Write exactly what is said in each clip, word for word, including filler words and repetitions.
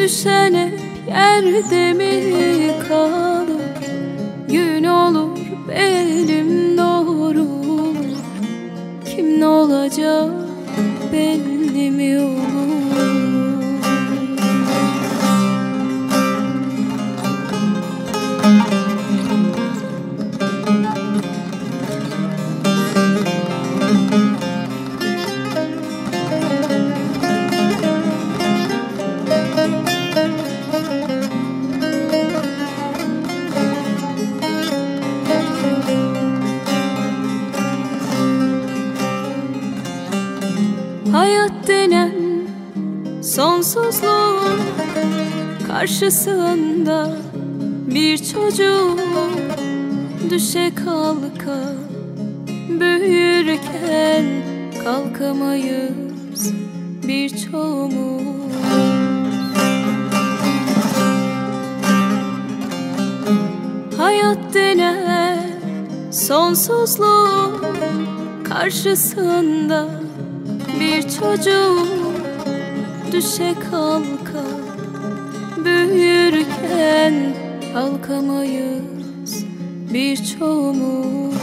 Düşen hep yerde mi kalır? Gün olur benim doğrulur. Kim ne olacak belli mi olur? Hayat denen sonsuzluğun karşısında bir çocuk düşe kalka büyürken kalkamayız birçoğumuz. Hayat denen sonsuzluğun karşısında bir çocuk düşe kalka büyürken kalkamayız birçoğumuz.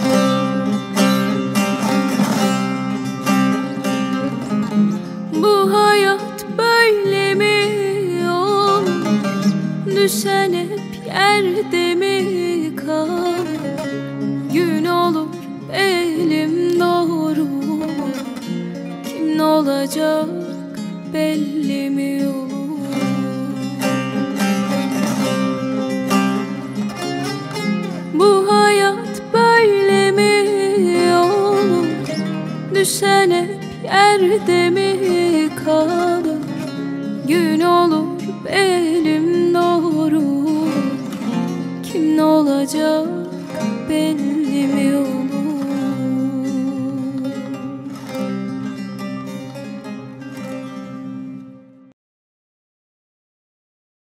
Bu hayat böyle mi olur? Düşen hep yerde mi kalır? Gün olur elim doğru, ne olacak belli mi olur? Bu hayat böyle mi olur? Düşen hep yerde mi kalır? Gün olur benim doğru. Kim ne olacak belli mi olur?